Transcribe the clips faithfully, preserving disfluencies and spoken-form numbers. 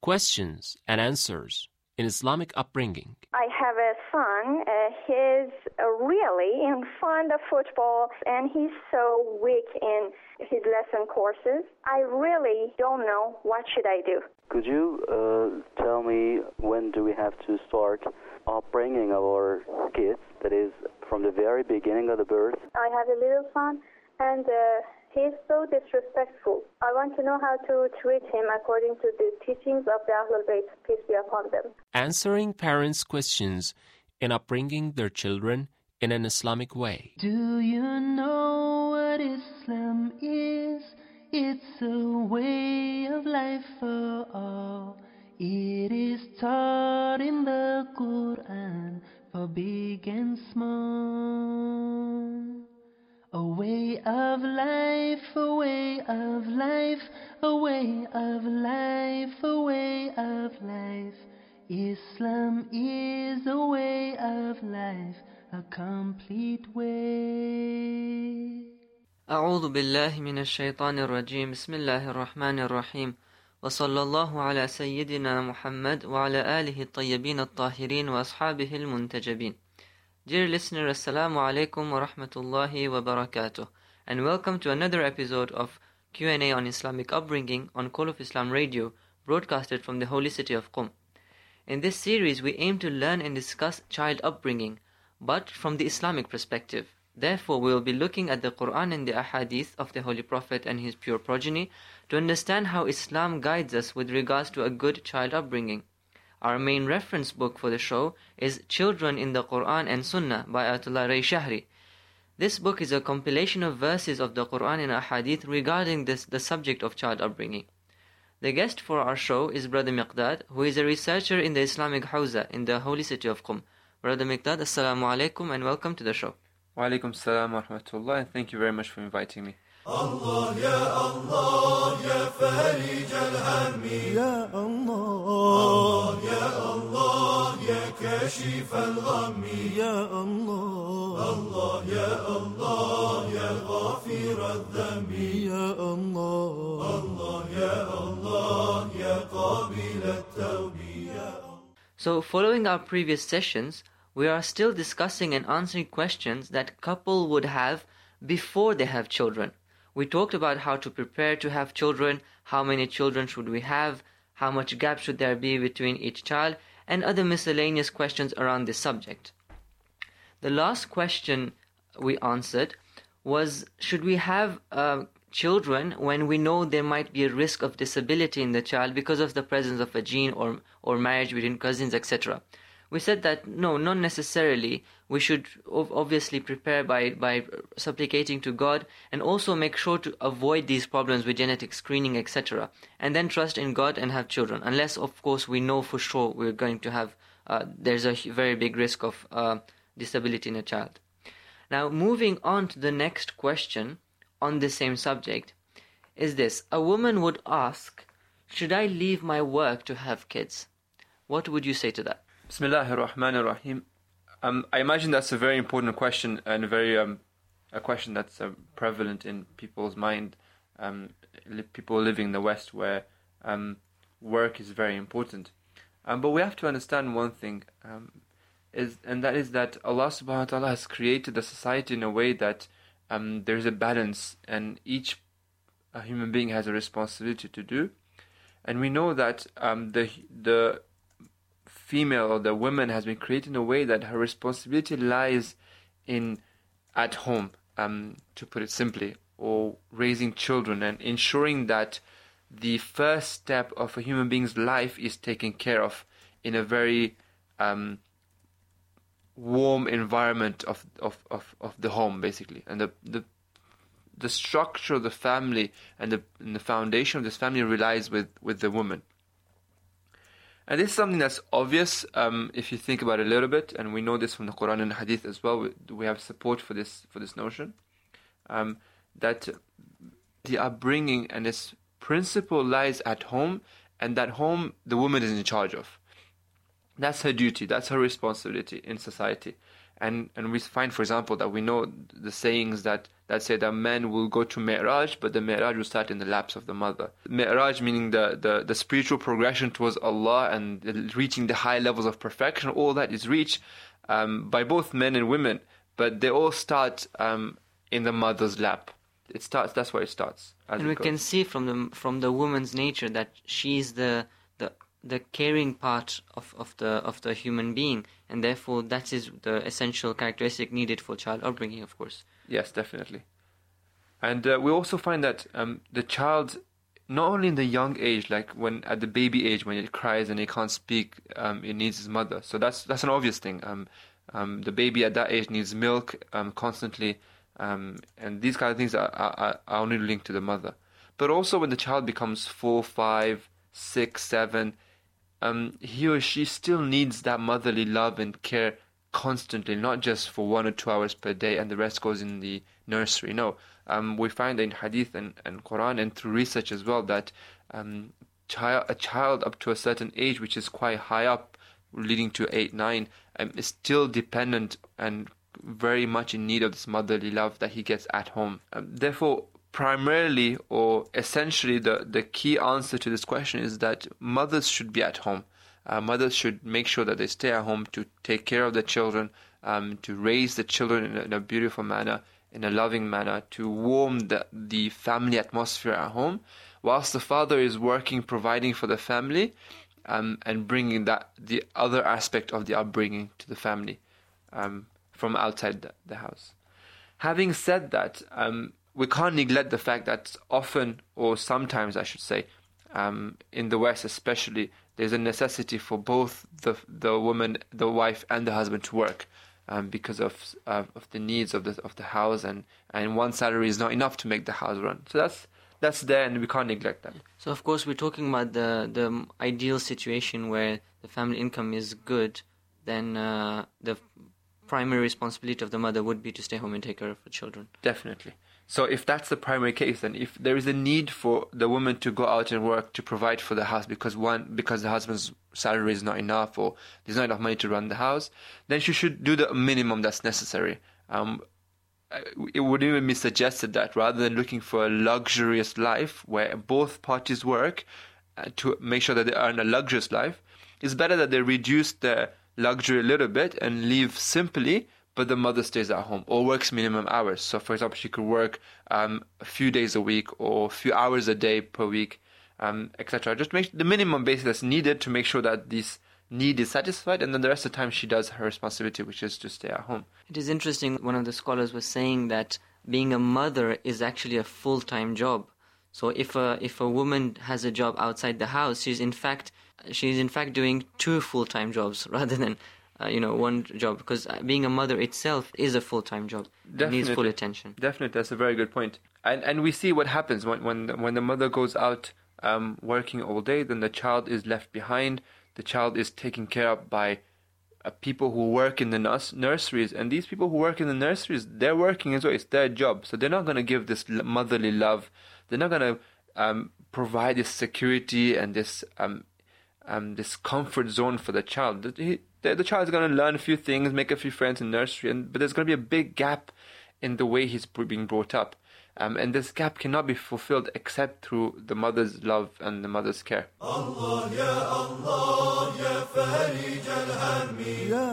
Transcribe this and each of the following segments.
questions and answers in Islamic upbringing. I have a son. Uh, he's uh, really in fond of football, and he's so weak in his lesson courses. I really don't know what should I do. Could you uh, tell me when do we have to start upbringing our kids? That is, from the very beginning of the birth. I have a little son, and uh, he's so disrespectful. I want to know how to treat him according to the teachings of the Ahlul Bayt, peace be upon them. Answering parents' questions in upbringing their children in an Islamic way. Do you know what Islam is? It's a way of life for all. It is taught in the Quran for big and small. A way of life, a way of life, a way of life, a way of life. Islam is a way of life, a complete way. أعوذ بالله من الشيطان الرجيم بسم الله الرحمن الرحيم وصلى الله على سيدنا محمد وعلى آله الطيبين الطاهرين وأصحابه المنتجبين. Dear listener, Assalamu alaikum wa rahmatullahi wa barakatuh, and welcome to another episode of Q and A on Islamic upbringing on Call of Islam Radio, broadcasted from the holy city of Qum. In this series, we aim to learn and discuss child upbringing, but from the Islamic perspective. Therefore, we will be looking at the Quran and the Ahadith of the Holy Prophet and his pure progeny to understand how Islam guides us with regards to a good child upbringing. Our main reference book for the show is Children in the Quran and Sunnah by Ayatollah Ray Shahri. This book is a compilation of verses of the Quran and Ahadith regarding this, the subject of child upbringing. The guest for our show is Brother Miqdad, who is a researcher in the Islamic Hawza in the holy city of Qum. Brother Miqdad, Assalamu alaikum and welcome to the show. Wa alaikum salam wa rahmatullah, and thank you very much for inviting me. Allah ya Allah ya Farij al-Hammi ya Allah ya Allah ya Kashif al-Ghammi ya Allah Allah ya Allah ya Ghafir al-Dhambi ya Allah Allah ya Allah ya Qabil al-Tawbi ya Allah. So, following our previous sessions, we are still discussing and answering questions that couple would have before they have children. We talked about how to prepare to have children, how many children should we have, how much gap should there be between each child, and other miscellaneous questions around this subject. The last question we answered was, should we have uh, children when we know there might be a risk of disability in the child because of the presence of a gene or, or marriage between cousins, et cetera? We said that no, not necessarily. We should obviously prepare by, by supplicating to God and also make sure to avoid these problems with genetic screening, et cetera. And then trust in God and have children. Unless, of course, we know for sure we're going to have, uh, there's a very big risk of uh, disability in a child. Now, moving on to the next question on the same subject is this. A woman would ask, should I leave my work to have kids? What would you say to that? Bismillahir Rahmanir Rahim. Um, I imagine that's a very important question and a very um, a question that's uh, prevalent in people's mind. Um, li- people living in the West, where um, work is very important. Um, but we have to understand one thing, um, is and that is that Allah Subhanahu wa Taala has created the society in a way that um, there's a balance, and each uh, human being has a responsibility to do. And we know that um, the the female or the woman has been created in a way that her responsibility lies in at home, um, to put it simply, or raising children and ensuring that the first step of a human being's life is taken care of in a very um, warm environment of, of, of, of the home, basically. And the the the structure of the family and the, and the foundation of this family relies with, with the woman. And this is something that's obvious um, if you think about it a little bit, and we know this from the Quran and Hadith as well. We, we have support for this for this notion um, that the upbringing and its principle lies at home, and that home the woman is in charge of. That's her duty. That's her responsibility in society. And and we find, for example, that we know the sayings that that say that men will go to Mi'raj, but the Mi'raj will start in the laps of the mother. Mi'raj meaning the, the, the spiritual progression towards Allah and reaching the high levels of perfection. All that is reached um, by both men and women, but they all start um, in the mother's lap. It starts. That's where it starts. And we can see from the from the woman's nature that she's the the the caring part of, of the of the human being, and therefore that is the essential characteristic needed for child upbringing, of course. Yes, definitely. And uh, we also find that um, the child, not only in the young age, like when at the baby age, when it cries and it can't speak, um, it needs its mother. So that's that's an obvious thing. Um, um, the baby at that age needs milk um, constantly, um, and these kind of things are, are, are only linked to the mother. But also when the child becomes four, five, six, seven, um, he or she still needs that motherly love and care constantly, not just for one or two hours per day and the rest goes in the nursery. No, um, we find in Hadith and, and Quran and through research as well that um, child, a child up to a certain age, which is quite high up, leading to eight, nine, um, is still dependent and very much in need of this motherly love that he gets at home. Um, therefore, primarily or essentially the, the key answer to this question is that mothers should be at home. Uh, mothers should make sure that they stay at home to take care of the children, um, to raise the children in a, in a beautiful manner, in a loving manner, to warm the, the family atmosphere at home, whilst the father is working, providing for the family, um, and bringing that the other aspect of the upbringing to the family um, from outside the, the house. Having said that, um, we can't neglect the fact that often, or sometimes I should say, um, in the West especially, there's a necessity for both the the woman, the wife, and the husband to work, um, because of uh, of the needs of the of the house, and, and one salary is not enough to make the house run. So that's that's there, and we can't neglect that. So of course we're talking about the the ideal situation where the family income is good. Then uh, the primary responsibility of the mother would be to stay home and take care of the children. Definitely. So if that's the primary case, then if there is a need for the woman to go out and work to provide for the house because one because the husband's salary is not enough or there's not enough money to run the house, then she should do the minimum that's necessary. Um, it would even be suggested that rather than looking for a luxurious life where both parties work uh, to make sure that they earn a luxurious life, it's better that they reduce the luxury a little bit and live simply, but the mother stays at home or works minimum hours. So, for example, she could work um, a few days a week or a few hours a day per week, um, et cetera. Just make the minimum basis that's needed to make sure that this need is satisfied, and then the rest of the time she does her responsibility, which is to stay at home. It is interesting. One of the scholars was saying that being a mother is actually a full-time job. So, if a if a woman has a job outside the house, she's in fact she's in fact doing two full-time jobs rather than Uh, you know, one job, because being a mother itself is a full-time job. Definitely. It needs full attention. Definitely, that's a very good point. And and we see what happens when when the, when the mother goes out um, working all day, then the child is left behind. The child is taken care of by uh, people who work in the nurs- nurseries, and these people who work in the nurseries, they're working as well. It's their job, so they're not going to give this motherly love. They're not going to um, provide this security and this um, um, this comfort zone for the child. He, The, the child is going to learn a few things, make a few friends in nursery, and, but there's going to be a big gap in the way he's being brought up. Um, and this gap cannot be fulfilled except through the mother's love and the mother's care. Allah, ya Allah, ya farij al-hammi, ya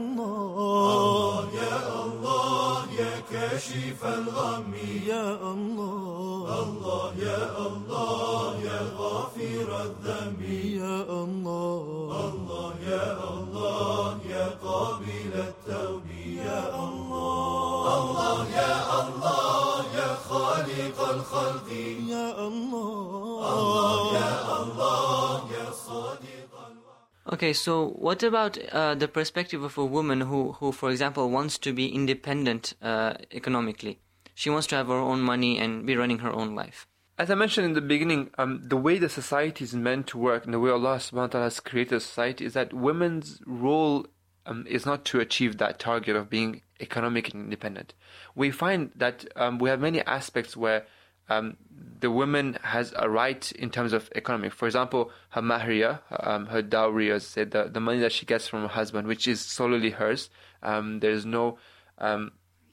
Allah, ya Allah, ya kashif al-ghammi, ya Allah, Allah, ya Allah, ya ghafir al-dhambi, ya Allah, Allah, ya Allah, ya qabil al-tawbi, ya Allah, Allah, ya Allah, ya خالق الخلق يا الله الله يا الله يا صادق. Okay, so what about uh, the perspective of a woman who, who, for example, wants to be independent uh, economically? She wants to have her own money and be running her own life. As I mentioned in the beginning, um, the way the society is meant to work and the way Allah subhanahu wa ta'ala has created society is that women's role um, is not to achieve that target of being economically independent. We find that um, we have many aspects where um, the woman has a right in terms of economic. For example, her mahriya, um, her dowry, as I said, the, the money that she gets from her husband, which is solely hers. Um, there's no um,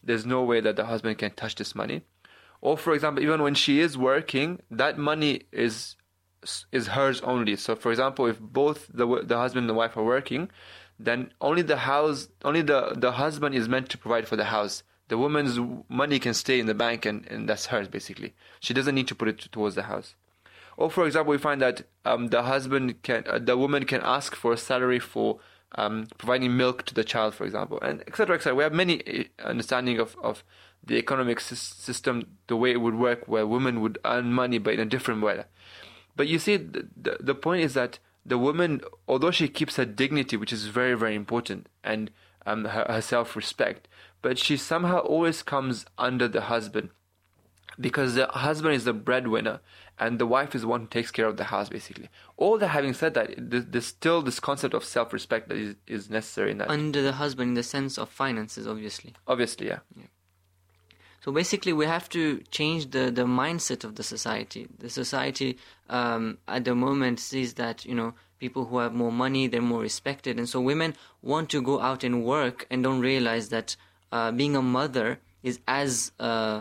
there's no way that the husband can touch this money. Or, for example, even when she is working, that money is is hers only. So, for example, if both the the husband and the wife are working, then only the house, only the, the husband is meant to provide for the house. The woman's money can stay in the bank, and, and that's hers, basically. She doesn't need to put it towards the house. Or, for example, we find that um, the husband can, uh, the woman can ask for a salary for um, providing milk to the child, for example, and et cetera, et cetera. We have many understanding of, of the economic system, the way it would work, where women would earn money, but in a different way. But you see, the, the, the point is that the woman, although she keeps her dignity, which is very, very important, and um, her, her self-respect, but she somehow always comes under the husband, because the husband is the breadwinner and the wife is the one who takes care of the house, basically. All that having said that, there's still this concept of self-respect that is, is necessary in that. Under the husband in the sense of finances, obviously. Obviously, yeah. yeah. So basically we have to change the, the mindset of the society. The society um, at the moment sees that, you know, people who have more money, they're more respected. And so women want to go out and work and don't realize that uh, being a mother is as uh,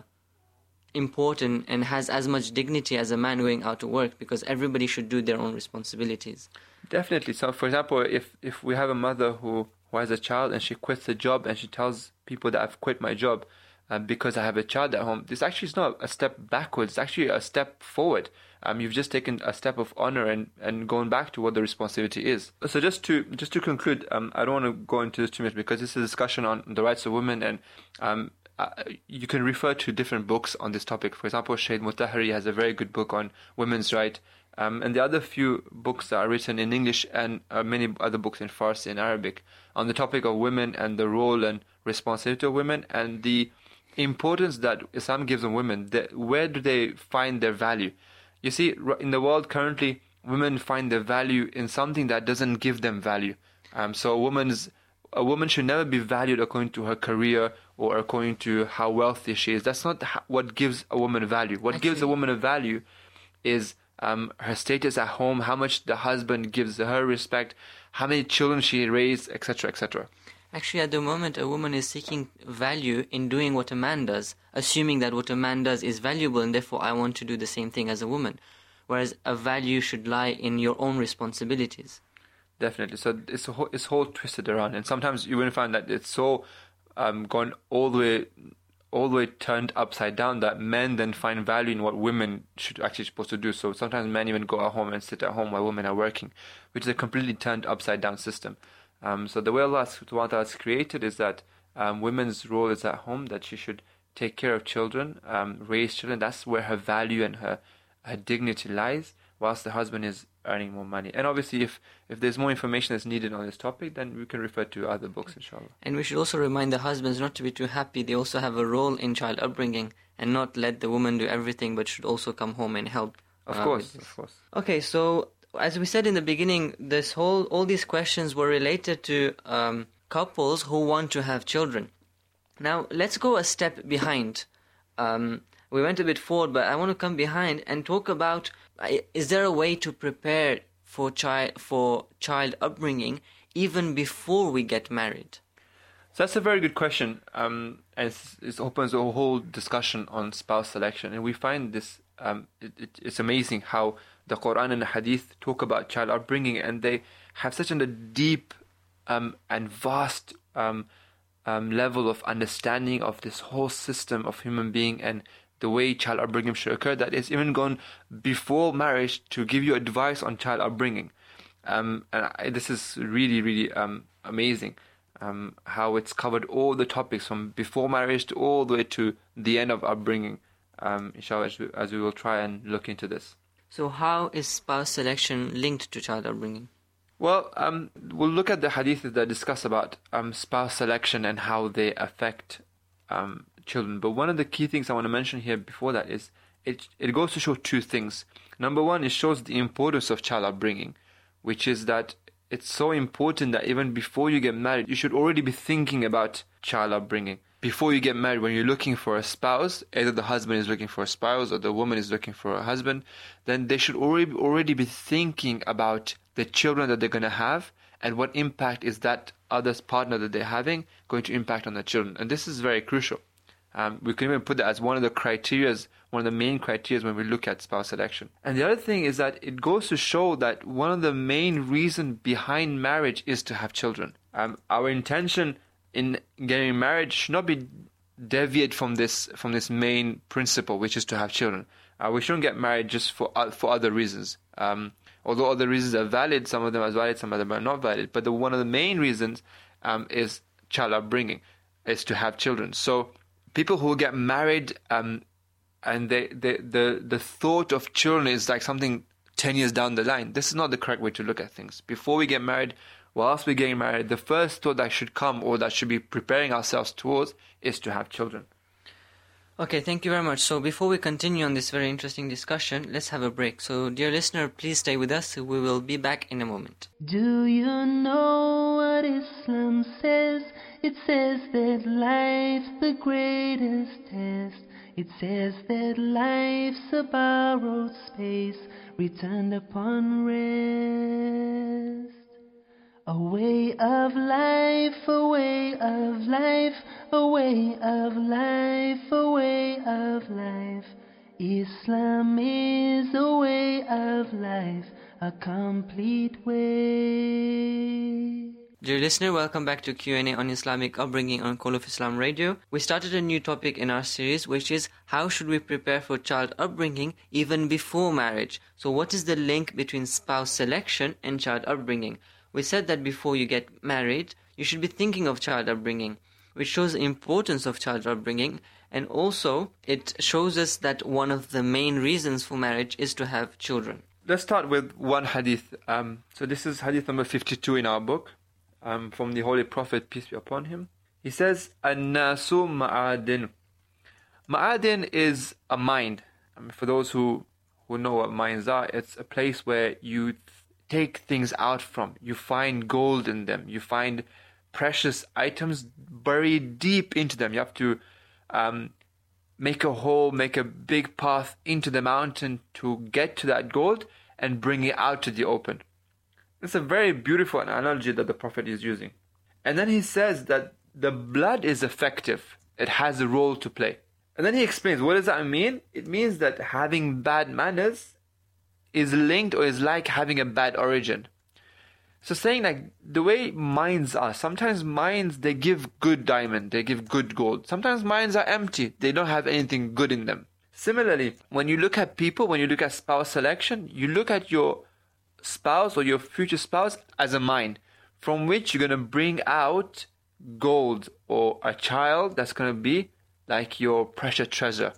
important and has as much dignity as a man going out to work, because everybody should do their own responsibilities. Definitely. So, for example, if, if we have a mother who, who has a child and she quits the job and she tells people that I've quit my job, Uh, because I have a child at home, this actually is not a step backwards, it's actually a step forward. Um, you've just taken a step of honor and, and going back to what the responsibility is. So just to just to conclude, um, I don't want to go into this too much, because this is a discussion on the rights of women, and um, uh, you can refer to different books on this topic. For example, Shahid Mutahari has a very good book on women's rights, um, and the other few books that are written in English, and uh, many other books in Farsi and Arabic on the topic of women and the role and responsibility of women, and the importance that Islam gives on women. That where do they find their value? You see, in the world currently, women find their value in something that doesn't give them value. Um, so a woman's a woman should never be valued according to her career or according to how wealthy she is. That's not what gives a woman value. What Actually, gives a woman a value is um, her status at home, how much the husband gives her respect, how many children she raised, et cetera, et cetera. Actually, at the moment, a woman is seeking value in doing what a man does, assuming that what a man does is valuable, and therefore I want to do the same thing as a woman. Whereas a value should lie in your own responsibilities. Definitely. So it's a whole, it's whole twisted around, and sometimes you will find that it's so um, gone all the way, all the way turned upside down that men then find value in what women should actually supposed to do. So sometimes men even go at home and sit at home while women are working, which is a completely turned upside down system. Um, so the way Allah subhanahu wa ta'ala has created is that um, women's role is at home, that she should take care of children, um, raise children. That's where her value and her, her dignity lies, whilst the husband is earning more money. And obviously, if, if there's more information that's needed on this topic, then we can refer to other books, inshallah. And we should also remind the husbands not to be too happy. They also have a role in child upbringing, and not let the woman do everything, but should also come home and help. Of uh, course, of course. Okay, so as we said in the beginning, this whole all these questions were related to um, couples who want to have children. Now, let's go a step behind. Um, we went a bit forward, but I want to come behind and talk about, is there a way to prepare for child for child upbringing even before we get married? So that's a very good question, um, and it's, it opens a whole discussion on spouse selection. And we find this, um, it, it, it's amazing how the Quran and the Hadith talk about child upbringing, and they have such a deep um, and vast um, um, level of understanding of this whole system of human being and the way child upbringing should occur, that it's even gone before marriage to give you advice on child upbringing. Um, and I, this is really, really um, amazing, um, how it's covered all the topics from before marriage to all the way to the end of upbringing, um, inshallah, as we, as we will try and look into this. So how is spouse selection linked to child upbringing? Well, um, we'll look at the hadiths that discuss about um, spouse selection and how they affect um, children. But one of the key things I want to mention here before that is it it goes to show two things. Number one, it shows the importance of child upbringing, which is that it's so important that even before you get married, you should already be thinking about child upbringing. Before you get married, when you're looking for a spouse, either the husband is looking for a spouse or the woman is looking for a husband, then they should already already be thinking about the children that they're going to have and what impact is that other partner that they're having going to impact on the children. And this is very crucial. Um, we can even put that as one of the criterias, one of the main criterias when we look at spouse selection. And the other thing is that it goes to show that one of the main reasons behind marriage is to have children. Um, our intention in getting married should not be deviate from this from this main principle, which is to have children. Uh, we shouldn't get married just for uh, for other reasons. Um, although other reasons are valid, some of them are valid, some of them are not valid. But the, one of the main reasons um, is child upbringing, is to have children. So people who get married um, and they, they the the thought of children is like something ten years down the line. This is not the correct way to look at things. Before we get married, whilst we're getting married, the first thought that should come or that should be preparing ourselves towards is to have children. Okay, thank you very much. So before we continue on this very interesting discussion, let's have a break. So dear listener, please stay with us. We will be back in a moment. Do you know what Islam says? It says that life's the greatest test. It says that life's a borrowed space, returned upon rest. A way of life, a way of life, a way of life, a way of life. Islam is a way of life, a complete way. Dear listener, welcome back to Q and A on Islamic upbringing on Call of Islam Radio. We started a new topic in our series, which is how should we prepare for child upbringing even before marriage? So what is the link between spouse selection and child upbringing? We said that before you get married, you should be thinking of child upbringing, which shows the importance of child upbringing, and also it shows us that one of the main reasons for marriage is to have children. Let's start with one hadith. Um, so this is hadith number fifty-two in our book, um, from the Holy Prophet, peace be upon him. He says, "An-nasu ma'adin." Ma'adin is a mine. I mean, for those who, who know what mines are, it's a place where you take things out from. You find gold in them. You find precious items buried deep into them. You have to um, make a hole, make a big path into the mountain to get to that gold and bring it out to the open. It's a very beautiful analogy that the Prophet is using. And then he says that the blood is effective. It has a role to play. And then he explains, what does that mean? It means that having bad manners is linked or is like having a bad origin. So saying like the way mines are, sometimes mines, they give good diamond, they give good gold. Sometimes mines are empty, they don't have anything good in them. Similarly, when you look at people, when you look at spouse selection, you look at your spouse or your future spouse as a mine from which you're going to bring out gold or a child that's going to be like your precious treasure.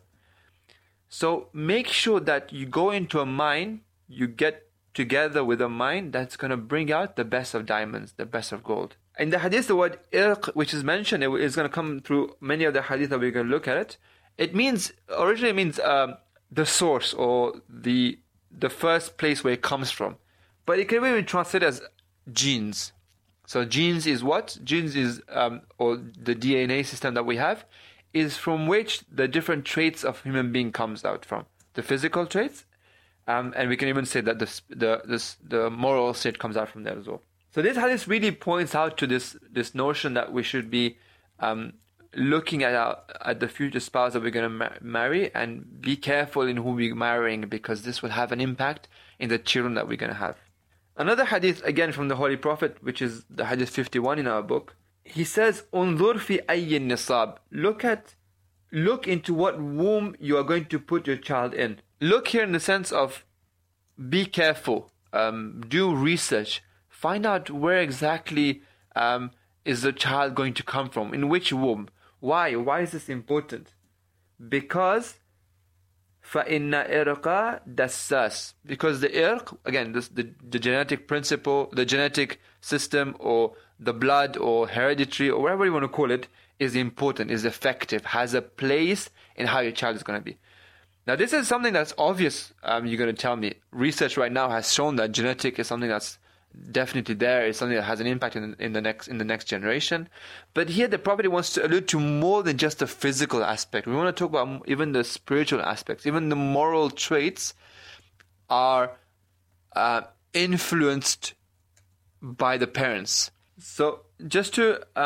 So make sure that you go into a mine, you get together with a mine that's going to bring out the best of diamonds, the best of gold. In the hadith, the word irq, which is mentioned, it is going to come through many of the hadith that we're going to look at it. It means, originally it means um, the source or the the first place where it comes from. But it can even translate as genes. So genes is what? Genes is, um, or the D N A system that we have, is from which the different traits of human being comes out from. The physical traits, um, and we can even say that the, the, this, the moral state comes out from there as well. So this hadith really points out to this, this notion that we should be um, looking at our, at the future spouse that we're going to ma- marry and be careful in who we're marrying, because this will have an impact in the children that we're going to have. Another hadith, again from the Holy Prophet, which is the hadith fifty-one in our book, he says, "Unzur fi ayyin nisab." Look at, look into what womb you are going to put your child in. Look here in the sense of, be careful, um, do research, find out where exactly um, is the child going to come from, in which womb. Why? Why is this important? Because فَإِنَّ إِرْقَ دَسَّاسٌ. Because the irq, again, this, the, the genetic principle, the genetic system, or the blood, or hereditary, or whatever you want to call it, is important, is effective, has a place in how your child is going to be. Now, this is something that's obvious, um, you're going to tell me. Research right now has shown that genetic is something that's definitely there, is something that has an impact in, in the next in the next generation. But here the Prophet wants to allude to more than just the physical aspect. We want to talk about even the spiritual aspects. Even the moral traits are uh, influenced by the parents. So just to um,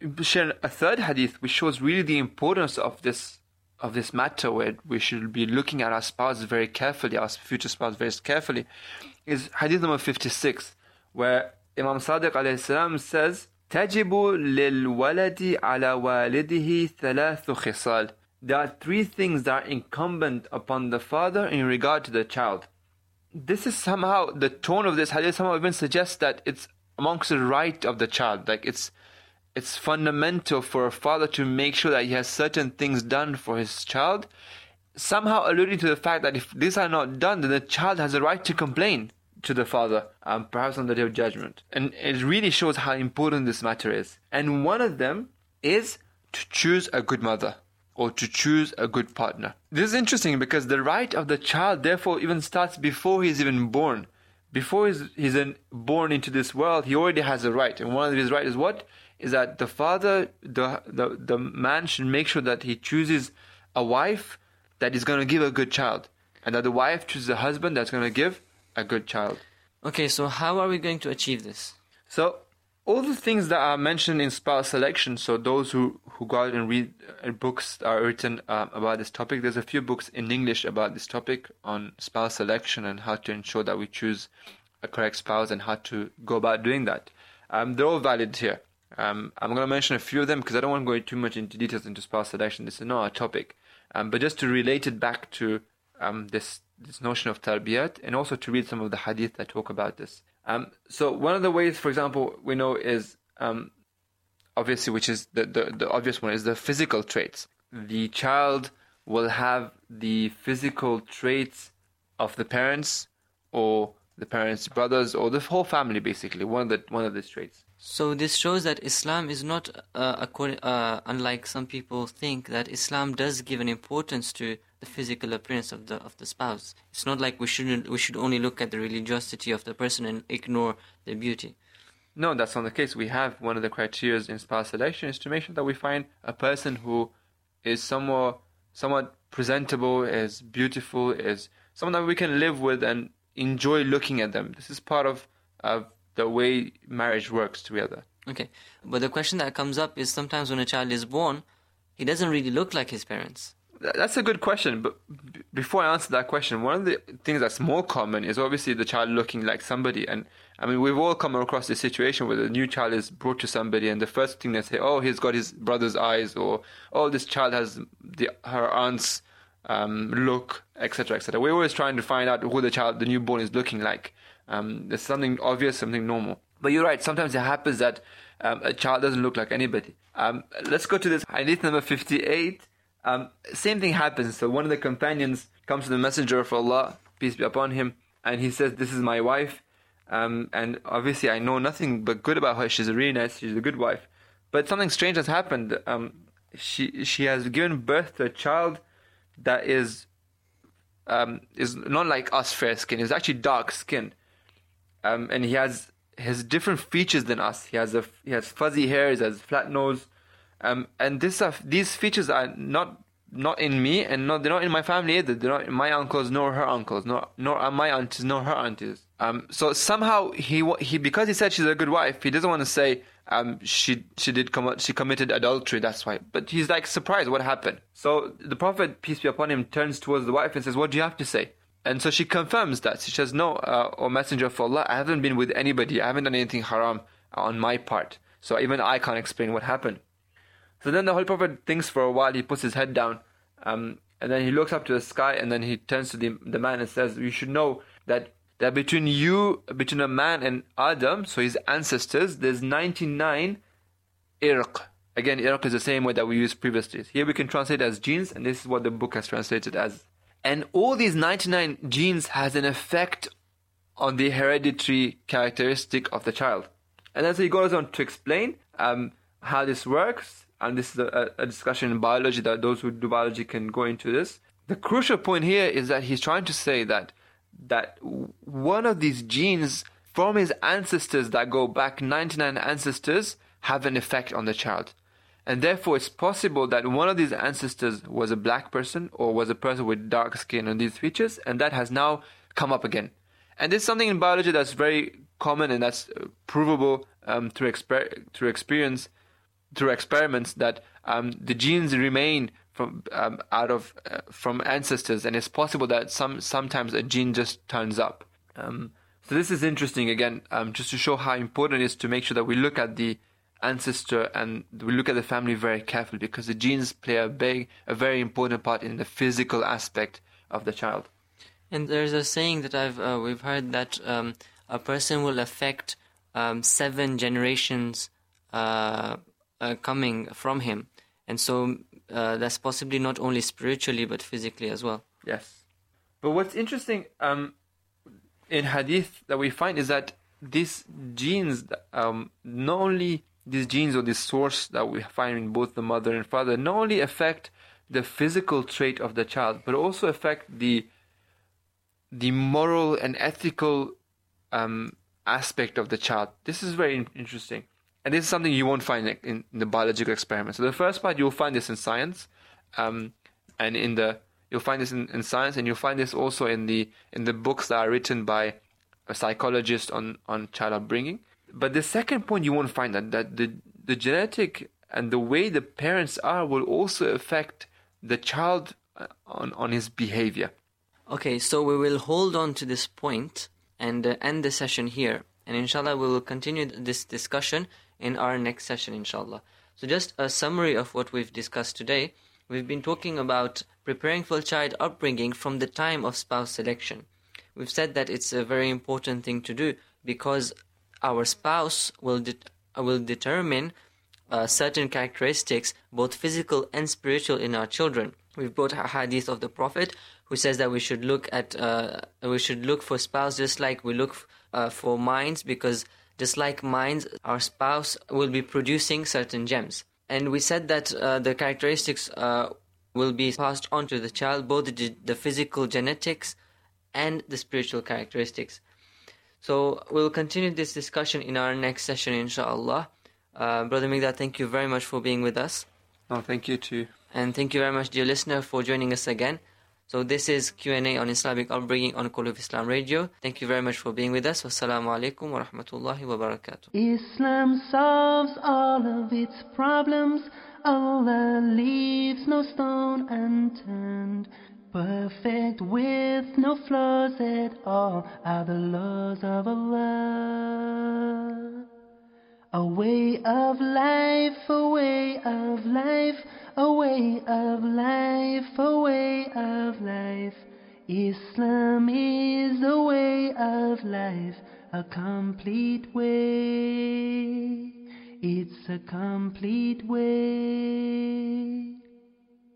share a third hadith which shows really the importance of this of this matter, where we should be looking at our spouse very carefully, our future spouse very carefully, is hadith number fifty-six, where Imam Sadiq alayhi salam says, تَجِبُ لِلْوَلَدِ عَلَى وَالِدِهِ ثَلَاثُ خِصَالٍ. There are three things that are incumbent upon the father in regard to the child. This is somehow, the tone of this hadith somehow even suggests that it's amongst the right of the child. Like it's it's fundamental for a father to make sure that he has certain things done for his child, somehow alluding to the fact that if these are not done, then the child has a right to complain to the father, um, perhaps on the Day of Judgment. And it really shows how important this matter is. And one of them is to choose a good mother, or to choose a good partner. This is interesting because the right of the child therefore even starts before he's even born. Before he's, he's in, born into this world, he already has a right. And one of his rights is what? Is that the father, the, the, the man should make sure that he chooses a wife that is going to give a good child. And that the wife chooses a husband that's going to give a good child. Okay, so how are we going to achieve this? So, all the things that are mentioned in spouse selection, so those who, who go out and read uh, books that are written um, about this topic, there's a few books in English about this topic on spouse selection and how to ensure that we choose a correct spouse and how to go about doing that. Um, they're all valid here. Um, I'm going to mention a few of them because I don't want to go too much into details into spouse selection. This is not our topic. Um, but just to relate it back to um, this this notion of tarbiyat, and also to read some of the hadith that talk about this. Um, so one of the ways, for example, we know is, um, obviously, which is the, the, the obvious one, is the physical traits. The child will have the physical traits of the parents, or the parents' brothers, or the whole family, basically, one of the one of these traits. So this shows that Islam is not, uh, according, uh, unlike some people think, that Islam does give an importance to the physical appearance of the of the spouse. It's not like we shouldn't we should only look at the religiosity of the person and ignore the beauty. No, that's not the case. We have one of the criteria in spouse selection is to make sure that we find a person who is somewhat somewhat presentable, is beautiful, is someone that we can live with and enjoy looking at them. This is part of of the way marriage works together. Okay, but the question that comes up is sometimes when a child is born, he doesn't really look like his parents. That's a good question, but b- before I answer that question, one of the things that's more common is obviously the child looking like somebody. And I mean, we've all come across this situation where the new child is brought to somebody and the first thing they say, oh, he's got his brother's eyes, or oh, this child has the, her aunt's um, look, et cetera, et cetera. We're always trying to find out who the child, the newborn, is looking like. Um, there's something obvious, something normal. But you're right, sometimes it happens that um, a child doesn't look like anybody. Um, let's go to this hadith number fifty-eight. Um, same thing happens. So one of the companions comes to the Messenger of Allah, peace be upon him, and he says, this is my wife. Um, and obviously I know nothing but good about her. She's a really nice, she's a good wife. But something strange has happened. Um, she she has given birth to a child that is um, is not like us, fair skin. He's actually dark skin. Um, and he has has different features than us. He has a he has fuzzy hair. He has flat nose. Um, and this are, these features are not not in me, and not they're not in my family either. They're not in my uncles nor her uncles, nor nor are my aunties nor her aunties. Um, so somehow he he because he said she's a good wife, he doesn't want to say um she she did com- she committed adultery. That's why. But he's like surprised what happened. So the Prophet, peace be upon him, turns towards the wife and says, "What do you have to say?" And so she confirms that. She says, "No, uh, O Messenger of Allah, I haven't been with anybody. I haven't done anything haram on my part. So even I can't explain what happened." So then the Holy Prophet thinks for a while. He puts his head down, um, and then he looks up to the sky, and then he turns to the the man and says, "You should know that that between you, between a man and Adam, so his ancestors, there's ninety-nine irq." Again, irq is the same word that we used previously. Here we can translate as genes, and this is what the book has translated as. And all these ninety-nine genes has an effect on the hereditary characteristic of the child. And then so he goes on to explain um, how this works. And this is a, a discussion in biology that those who do biology can go into this. The crucial point here is that he's trying to say that that one of these genes from his ancestors that go back ninety-nine ancestors have an effect on the child. And therefore it's possible that one of these ancestors was a black person or was a person with dark skin and these features, and that has now come up again. And this is something in biology that's very common and that's provable um, through, exper- through experience. through experiments that um, the genes remain from um, out of uh, from ancestors, and it's possible that some sometimes a gene just turns up. Um, so this is interesting again, um, just to show how important it is to make sure that we look at the ancestor and we look at the family very carefully, because the genes play a big, a very important part in the physical aspect of the child. And there's a saying that I've uh, we've heard that um, a person will affect um, seven generations uh, uh, coming from him, and so uh, that's possibly not only spiritually but physically as well. Yes, but what's interesting um, in hadith that we find is that these genes, um, not only these genes or this source that we find in both the mother and father, not only affect the physical trait of the child, but also affect the the moral and ethical um, aspect of the child. This is very in- interesting. And this is something you won't find in, in the biological experiment. So the first part, you'll find this in science, um, and in the you'll find this in, in science, and you'll find this also in the in the books that are written by a psychologist on, on child upbringing. But the second point, you won't find that that the the genetic and the way the parents are will also affect the child on on his behavior. Okay, so we will hold on to this point and uh, end the session here. And inshallah, we will continue this discussion in our next session, inshallah. So just a summary of what we've discussed today. We've been talking about preparing for child upbringing from the time of spouse selection. We've said that it's a very important thing to do because our spouse will de- will determine uh, certain characteristics, both physical and spiritual, in our children. We've brought a hadith of the Prophet who says that we should look at uh, we should look for spouse just like we look uh, for minds, because just like minds, our spouse will be producing certain gems. And we said that uh, the characteristics uh, will be passed on to the child, both the, the physical genetics and the spiritual characteristics. So we'll continue this discussion in our next session, inshallah. Uh, Brother Migdad, thank you very much for being with us. No, thank you too. And thank you very much, dear listener, for joining us again. So this is Q and A on Islamic upbringing on Call of Islam Radio. Thank you very much for being with us. Wassalamu alaikum wa rahmatullahi wa barakatuh. Islam solves all of its problems. Allah leaves no stone unturned. Perfect with no flaws at all are the laws of Allah. A way of life, a way of life, a way of life, a way of life. Islam is a way of life, a complete way. It's a complete way.